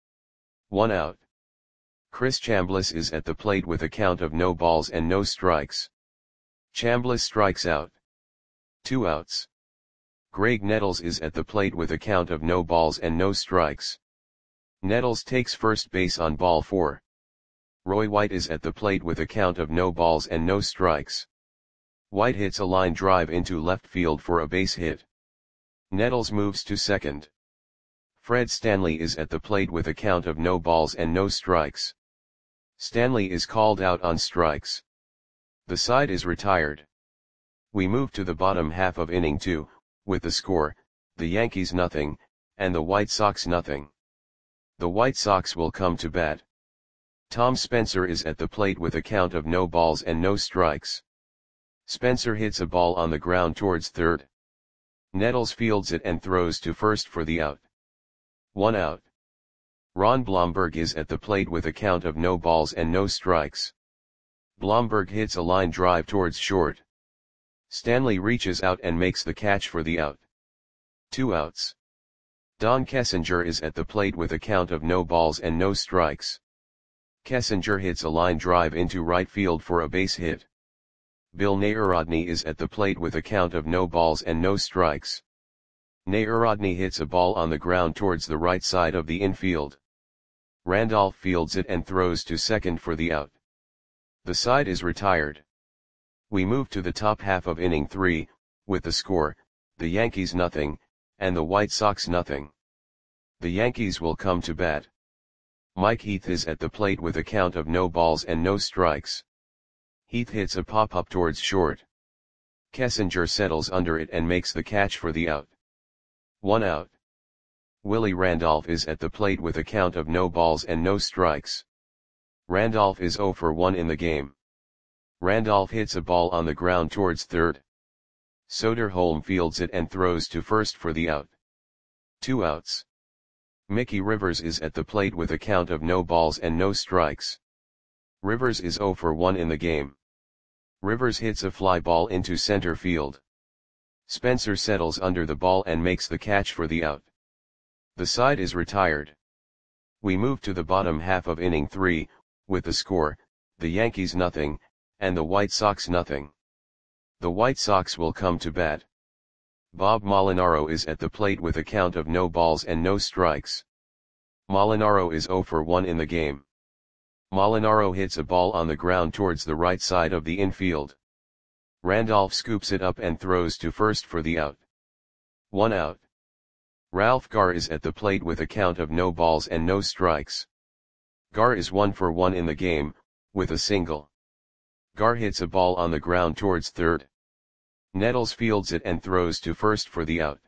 1 out. Chris Chambliss is at the plate with a count of no balls and no strikes. Chambliss strikes out. 2 outs. Graig Nettles is at the plate with a count of no balls and no strikes. Nettles takes first base on ball 4. Roy White is at the plate with a count of no balls and no strikes. White hits a line drive into left field for a base hit. Nettles moves to second. Fred Stanley is at the plate with a count of no balls and no strikes. Stanley is called out on strikes. The side is retired. We move to the bottom half of inning 2, with the score, the Yankees nothing, and the White Sox nothing. The White Sox will come to bat. Tom Spencer is at the plate with a count of no balls and no strikes. Spencer hits a ball on the ground towards third. Nettles fields it and throws to first for the out. 1 out. Ron Blomberg is at the plate with a count of no balls and no strikes. Blomberg hits a line drive towards short. Stanley reaches out and makes the catch for the out. 2 outs. Don Kessinger is at the plate with a count of no balls and no strikes. Kessinger hits a line drive into right field for a base hit. Bill Nayarodny is at the plate with a count of no balls and no strikes. Nayarodny hits a ball on the ground towards the right side of the infield. Randolph fields it and throws to second for the out. The side is retired. We move to the top half of inning 3, with the score, the Yankees nothing, and the White Sox nothing. The Yankees will come to bat. Mike Heath is at the plate with a count of no balls and no strikes. Heath hits a pop-up towards short. Kessinger settles under it and makes the catch for the out. 1 out. Willie Randolph is at the plate with a count of no balls and no strikes. Randolph is 0 for 1 in the game. Randolph hits a ball on the ground towards third. Soderholm fields it and throws to first for the out. 2 outs. Mickey Rivers is at the plate with a count of no balls and no strikes. Rivers is 0 for 1 in the game. Rivers hits a fly ball into center field. Spencer settles under the ball and makes the catch for the out. The side is retired. We move to the bottom half of inning 3, with the score, the Yankees nothing, and the White Sox nothing. The White Sox will come to bat. Bob Molinaro is at the plate with a count of no balls and no strikes. Molinaro is 0 for 1 in the game. Molinaro hits a ball on the ground towards the right side of the infield. Randolph scoops it up and throws to first for the out. 1 out. Ralph Garr is at the plate with a count of no balls and no strikes. Garr is 1 for 1 in the game, with a single. Garr hits a ball on the ground towards third. Nettles fields it and throws to first for the out.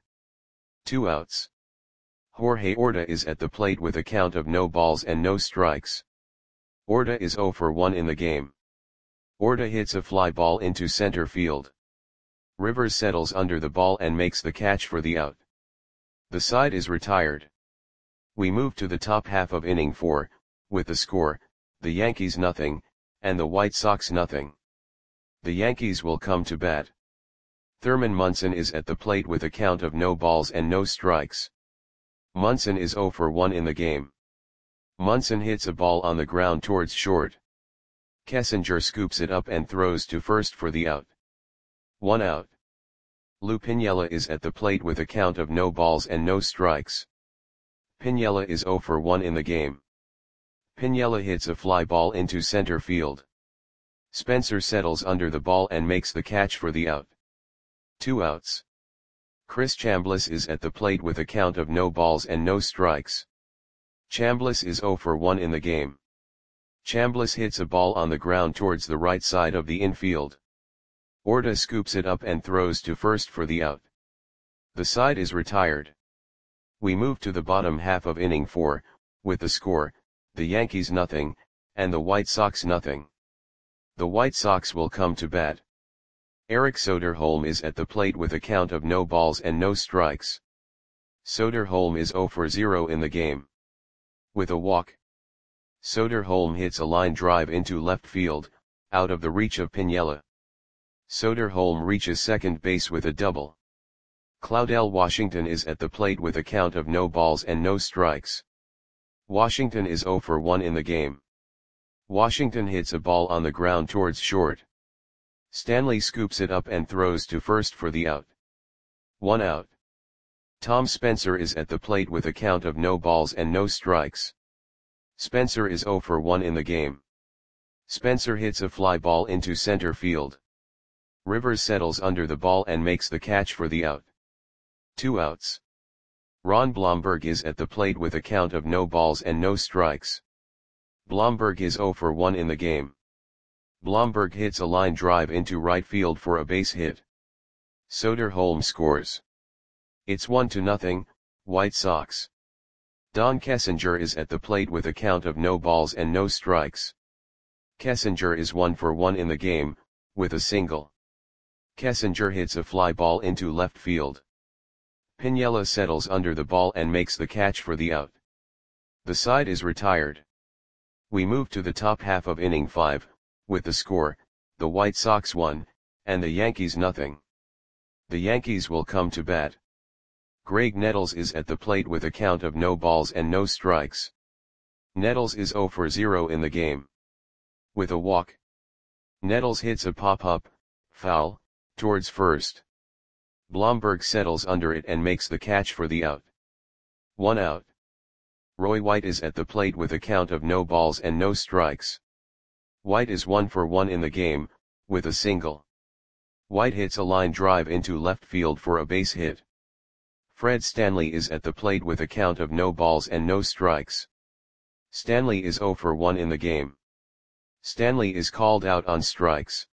2 outs. Jorge Orta is at the plate with a count of no balls and no strikes. Orta is 0 for 1 in the game. Orta hits a fly ball into center field. Rivers settles under the ball and makes the catch for the out. The side is retired. We move to the top half of inning 4, with the score, the Yankees nothing, and the White Sox nothing. The Yankees will come to bat. Thurman Munson is at the plate with a count of no balls and no strikes. Munson is 0 for 1 in the game. Munson hits a ball on the ground towards short. Kessinger scoops it up and throws to first for the out. 1 out. Lou Piniella is at the plate with a count of no balls and no strikes. Piniella is 0 for 1 in the game. Piniella hits a fly ball into center field. Spencer settles under the ball and makes the catch for the out. 2 outs. Chris Chambliss is at the plate with a count of no balls and no strikes. Chambliss is 0 for 1 in the game. Chambliss hits a ball on the ground towards the right side of the infield. Orta scoops it up and throws to first for the out. The side is retired. We move to the bottom half of inning 4, with the score, the Yankees nothing, and the White Sox nothing. The White Sox will come to bat. Eric Soderholm is at the plate with a count of no balls and no strikes. Soderholm is 0 for 0 in the game. With a walk. Soderholm hits a line drive into left field, out of the reach of Piniella. Soderholm reaches second base with a double. Claudell Washington is at the plate with a count of no balls and no strikes. Washington is 0 for 1 in the game. Washington hits a ball on the ground towards short. Stanley scoops it up and throws to first for the out. 1 out. Tom Spencer is at the plate with a count of no balls and no strikes. Spencer is 0 for 1 in the game. Spencer hits a fly ball into center field. Rivers settles under the ball and makes the catch for the out. 2 outs. Ron Blomberg is at the plate with a count of no balls and no strikes. Blomberg is 0 for 1 in the game. Blomberg hits a line drive into right field for a base hit. Soderholm scores. It's 1-0, White Sox. Don Kessinger is at the plate with a count of no balls and no strikes. Kessinger is 1 for 1 in the game, with a single. Kessinger hits a fly ball into left field. Piniella settles under the ball and makes the catch for the out. The side is retired. We move to the top half of inning 5, with the score, the White Sox 1, and the Yankees nothing. The Yankees will come to bat. Graig Nettles is at the plate with a count of no balls and no strikes. Nettles is 0 for 0 in the game. With a walk, Nettles hits a pop-up, foul, towards first. Blomberg settles under it and makes the catch for the out. 1 out. Roy White is at the plate with a count of no balls and no strikes. White is 1 for 1 in the game, with a single. White hits a line drive into left field for a base hit. Fred Stanley is at the plate with a count of no balls and no strikes. Stanley is 0 for 1 in the game. Stanley is called out on strikes.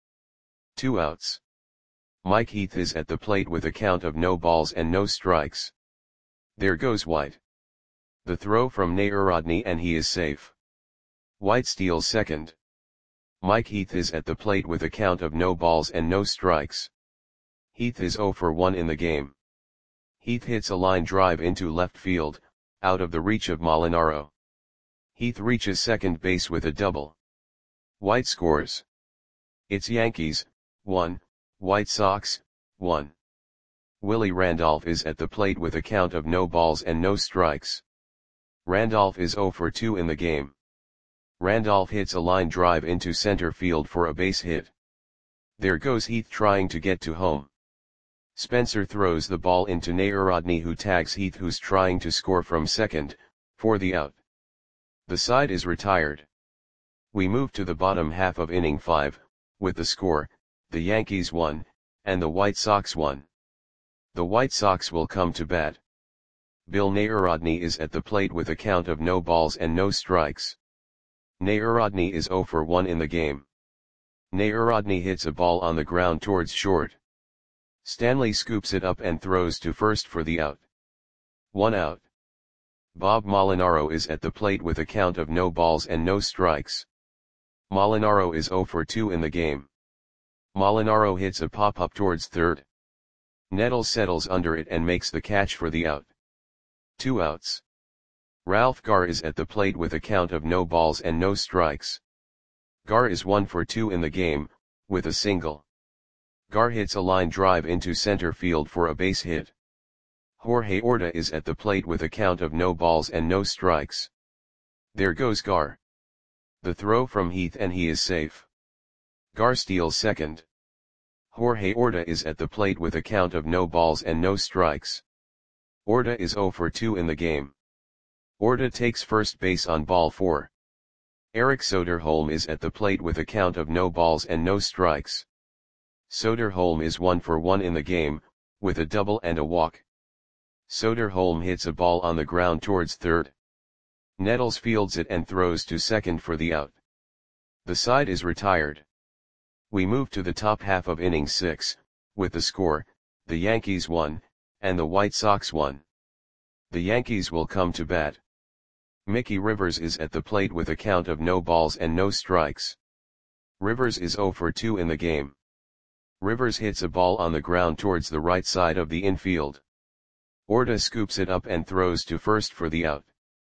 2 outs. Mike Heath is at the plate with a count of no balls and no strikes. There goes White. The throw from Narodny and he is safe. White steals second. Mike Heath is at the plate with a count of no balls and no strikes. Heath is 0 for 1 in the game. Heath hits a line drive into left field, out of the reach of Molinaro. Heath reaches second base with a double. White scores. It's Yankees, 1, White Sox, 1. Willie Randolph is at the plate with a count of no balls and no strikes. Randolph is 0 for 2 in the game. Randolph hits a line drive into center field for a base hit. There goes Heath trying to get to home. Spencer throws the ball into Narodny, who tags Heath, who's trying to score from second, for the out. The side is retired. We move to the bottom half of inning 5, with the score, the Yankees 1, and the White Sox 1. The White Sox will come to bat. Bill Narodny is at the plate with a count of no balls and no strikes. Narodny is 0 for 1 in the game. Narodny hits a ball on the ground towards short. Stanley scoops it up and throws to first for the out. 1 out. Bob Molinaro is at the plate with a count of no balls and no strikes. Molinaro is 0 for 2 in the game. Molinaro hits a pop-up towards third. Nettles settles under it and makes the catch for the out. 2 outs. Ralph Garr is at the plate with a count of no balls and no strikes. Garr is 1 for 2 in the game, with a single. Garr hits a line drive into center field for a base hit. Jorge Orta is at the plate with a count of no balls and no strikes. There goes Garr. The throw from Heath and he is safe. Garr steals second. Jorge Orta is at the plate with a count of no balls and no strikes. Orta is 0 for 2 in the game. Orta takes first base on ball 4. Eric Soderholm is at the plate with a count of no balls and no strikes. Soderholm is 1 for 1 in the game, with a double and a walk. Soderholm hits a ball on the ground towards third. Nettles fields it and throws to second for the out. The side is retired. We move to the top half of inning 6, with the score, the Yankees 1, and the White Sox 1. The Yankees will come to bat. Mickey Rivers is at the plate with a count of no balls and no strikes. Rivers is 0 for 2 in the game. Rivers hits a ball on the ground towards the right side of the infield. Orta scoops it up and throws to first for the out.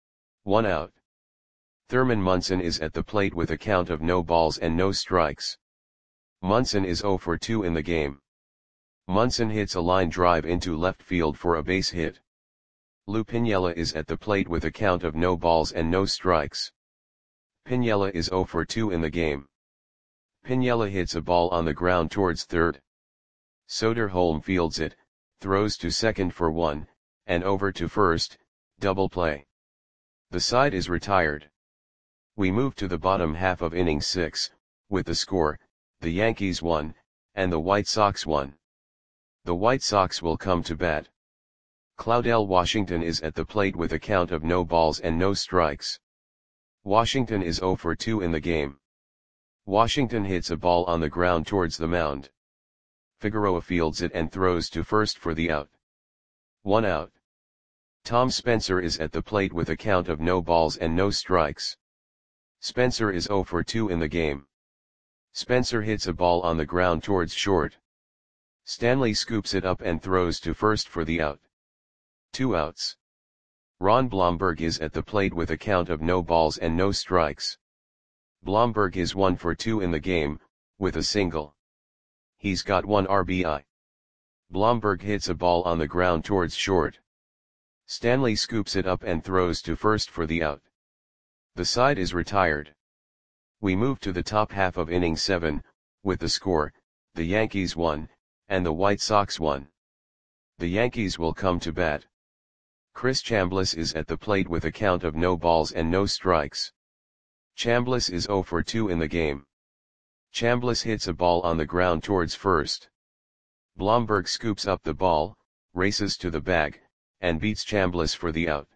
1 out. Thurman Munson is at the plate with a count of no balls and no strikes. Munson is 0 for 2 in the game. Munson hits a line drive into left field for a base hit. Lou Piniella is at the plate with a count of no balls and no strikes. Piniella is 0 for 2 in the game. Piniella hits a ball on the ground towards third. Soderholm fields it, throws to second for 1, and over to first, double play. The side is retired. We move to the bottom half of inning 6, with the score, the Yankees 1, and the White Sox 1. The White Sox will come to bat. Claudell Washington is at the plate with a count of no balls and no strikes. Washington is 0 for 2 in the game. Washington hits a ball on the ground towards the mound. Figueroa fields it and throws to first for the out. 1 out. Tom Spencer is at the plate with a count of no balls and no strikes. Spencer is 0 for 2 in the game. Spencer hits a ball on the ground towards short. Stanley scoops it up and throws to first for the out. 2 outs. Ron Blomberg is at the plate with a count of no balls and no strikes. Blomberg is 1 for 2 in the game, with a single. He's got 1 RBI. Blomberg hits a ball on the ground towards short. Stanley scoops it up and throws to first for the out. The side is retired. We move to the top half of inning 7, with the score, the Yankees 1, and the White Sox 1. The Yankees will come to bat. Chris Chambliss is at the plate with a count of no balls and no strikes. Chambliss is 0 for 2 in the game. Chambliss hits a ball on the ground towards first. Blomberg scoops up the ball, races to the bag, and beats Chambliss for the out.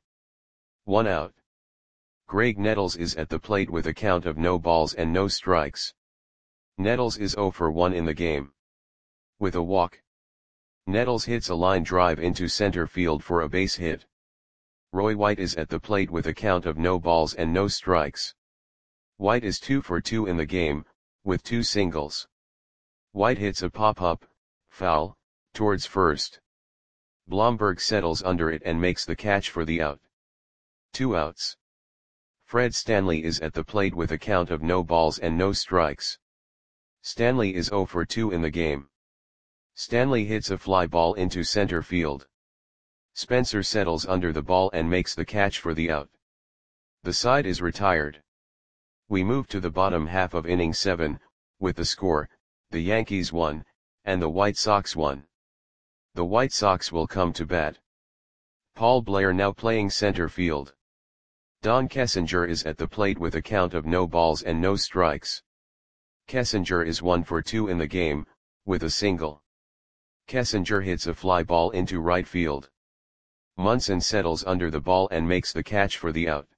1 out. Greg Nettles is at the plate with a count of no balls and no strikes. Nettles is 0 for 1 in the game. With a walk, Nettles hits a line drive into center field for a base hit. Roy White is at the plate with a count of no balls and no strikes. White is 2 for 2 in the game, with 2 singles. White hits a pop-up, foul, towards first. Blomberg settles under it and makes the catch for the out. 2 outs. Fred Stanley is at the plate with a count of no balls and no strikes. Stanley is 0 for 2 in the game. Stanley hits a fly ball into center field. Spencer settles under the ball and makes the catch for the out. The side is retired. We move to the bottom half of inning 7, with the score, the Yankees 1, and the White Sox 1. The White Sox will come to bat. Paul Blair now playing center field. Don Kessinger is at the plate with a count of no balls and no strikes. Kessinger is 1 for 2 in the game, with a single. Kessinger hits a fly ball into right field. Munson settles under the ball and makes the catch for the out.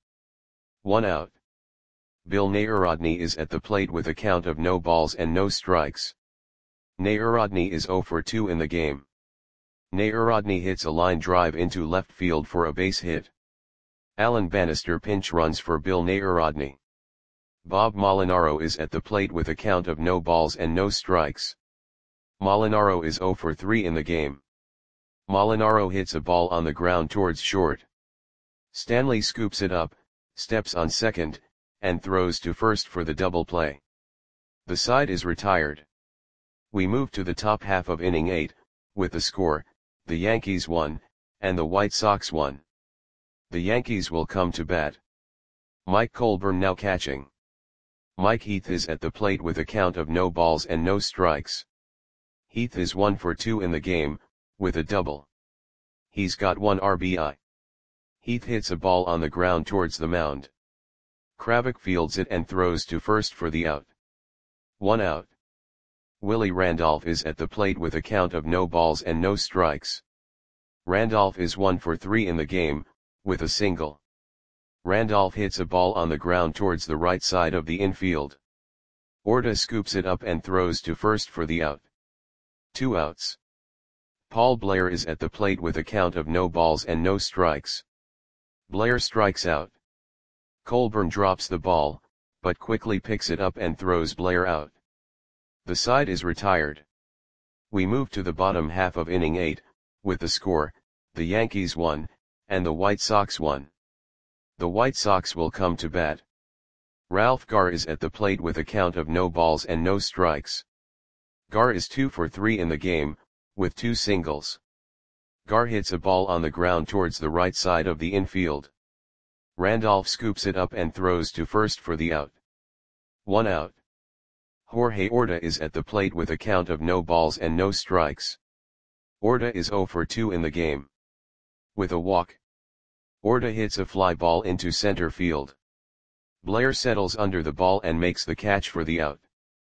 1 out. Bill Narodny is at the plate with a count of no balls and no strikes. Narodny is 0 for 2 in the game. Narodny hits a line drive into left field for a base hit. Alan Bannister pinch runs for Bill Narodny. Bob Molinaro is at the plate with a count of no balls and no strikes. Molinaro is 0 for 3 in the game. Molinaro hits a ball on the ground towards short. Stanley scoops it up, steps on second, and throws to first for the double play. The side is retired. We move to the top half of inning 8, with the score, the Yankees 1, and the White Sox 1. The Yankees will come to bat. Mike Colburn now catching. Mike Heath is at the plate with a count of no balls and no strikes. Heath is 1 for 2 in the game, with a double. He's got 1 RBI. Heath hits a ball on the ground towards the mound. Kravik fields it and throws to first for the out. 1 out. Willie Randolph is at the plate with a count of no balls and no strikes. Randolph is 1 for 3 in the game, with a single. Randolph hits a ball on the ground towards the right side of the infield. Orta scoops it up and throws to first for the out. 2 outs. Paul Blair is at the plate with a count of no balls and no strikes. Blair strikes out. Colburn drops the ball, but quickly picks it up and throws Blair out. The side is retired. We move to the bottom half of inning 8, with the score, the Yankees 1, and the White Sox 1. The White Sox will come to bat. Ralph Garr is at the plate with a count of no balls and no strikes. Garr is 2 for 3 in the game, with 2 singles. Garr hits a ball on the ground towards the right side of the infield. Randolph scoops it up and throws to first for the out. 1 out. Jorge Orta is at the plate with a count of no balls and no strikes. Orta is 0 for 2 in the game. With a walk, Orta hits a fly ball into center field. Blair settles under the ball and makes the catch for the out.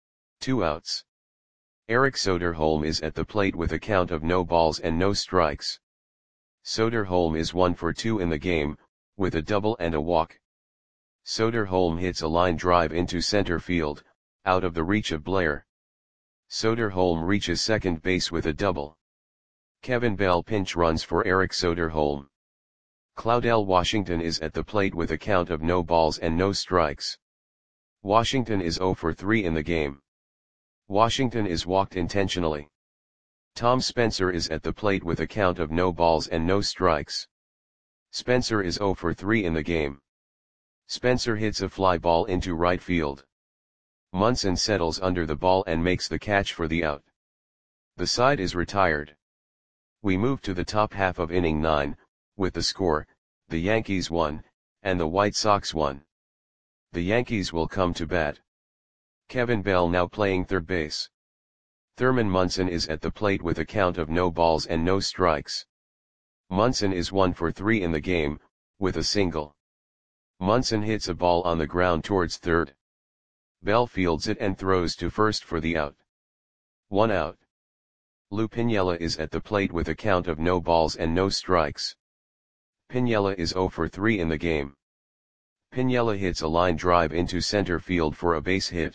2 outs. Eric Soderholm is at the plate with a count of no balls and no strikes. Soderholm is 1 for 2 in the game, with a double and a walk. Soderholm hits a line drive into center field, out of the reach of Blair. Soderholm reaches second base with a double. Kevin Bell pinch runs for Eric Soderholm. Claudell Washington is at the plate with a count of no balls and no strikes. Washington is 0 for 3 in the game. Washington is walked intentionally. Tom Spencer is at the plate with a count of no balls and no strikes. Spencer is 0 for 3 in the game. Spencer hits a fly ball into right field. Munson settles under the ball and makes the catch for the out. The side is retired. We move to the top half of inning 9, with the score, the Yankees 1, and the White Sox 1. The Yankees will come to bat. Kevin Bell now playing third base. Thurman Munson is at the plate with a count of no balls and no strikes. Munson is 1 for 3 in the game, with a single. Munson hits a ball on the ground towards third. Bell fields it and throws to first for the out. 1 out. Lou Piniella is at the plate with a count of no balls and no strikes. Piniella is 0 for 3 in the game. Piniella hits a line drive into center field for a base hit.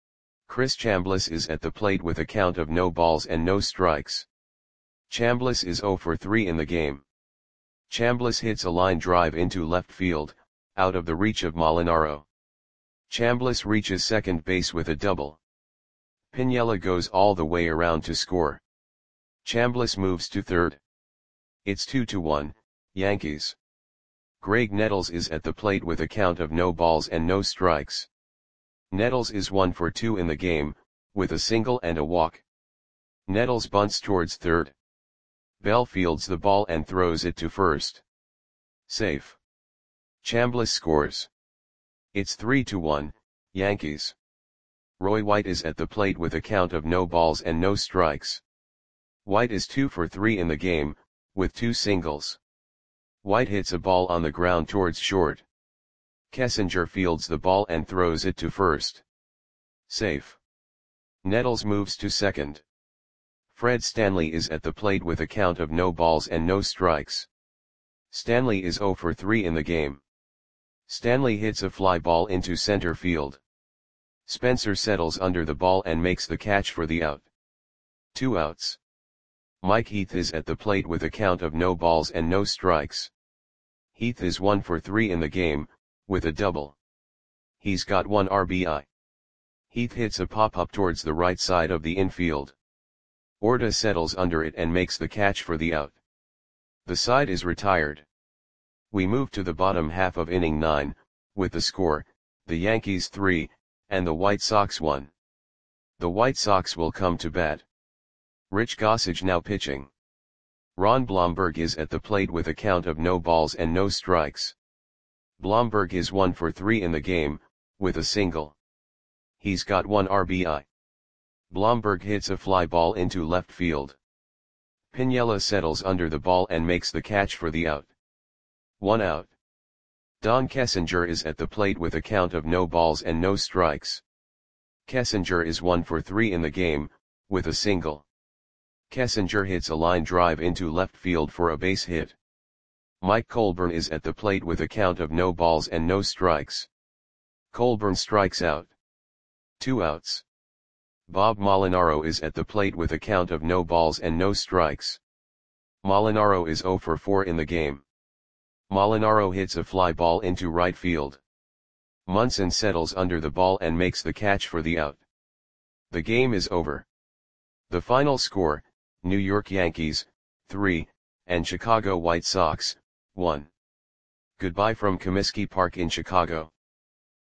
Chris Chambliss is at the plate with a count of no balls and no strikes. Chambliss is 0 for 3 in the game. Chambliss hits a line drive into left field, out of the reach of Molinaro. Chambliss reaches second base with a double. Piniella goes all the way around to score. Chambliss moves to third. It's 2-1, Yankees. Greg Nettles is at the plate with a count of no balls and no strikes. Nettles is 1 for 2 in the game, with a single and a walk. Nettles bunts towards third. Bell fields the ball and throws it to first. Safe. Chambliss scores. It's 3-1, Yankees. Roy White is at the plate with a count of no balls and no strikes. White is 2 for 3 in the game, with 2 singles. White hits a ball on the ground towards short. Kessinger fields the ball and throws it to first. Safe. Nettles moves to second. Fred Stanley is at the plate with a count of no balls and no strikes. Stanley is 0 for 3 in the game. Stanley hits a fly ball into center field. Spencer settles under the ball and makes the catch for the out. 2 outs. Mike Heath is at the plate with a count of no balls and no strikes. Heath is 1 for 3 in the game, with a double. He's got 1 RBI. Heath hits a pop-up towards the right side of the infield. Orta settles under it and makes the catch for the out. The side is retired. We move to the bottom half of inning 9, with the score, the Yankees 3, and the White Sox 1. The White Sox will come to bat. Rich Gossage now pitching. Ron Blomberg is at the plate with a count of no balls and no strikes. Blomberg is 1 for 3 in the game, with a single. He's got 1 RBI. Blomberg hits a fly ball into left field. Piniella settles under the ball and makes the catch for the out. 1 out. Don Kessinger is at the plate with a count of no balls and no strikes. Kessinger is 1 for 3 in the game, with a single. Kessinger hits a line drive into left field for a base hit. Mike Colburn is at the plate with a count of no balls and no strikes. Colburn strikes out. 2 outs. Bob Molinaro is at the plate with a count of no balls and no strikes. Molinaro is 0 for 4 in the game. Molinaro hits a fly ball into right field. Munson settles under the ball and makes the catch for the out. The game is over. The final score, New York Yankees, 3, and Chicago White Sox, 1. Goodbye from Comiskey Park in Chicago.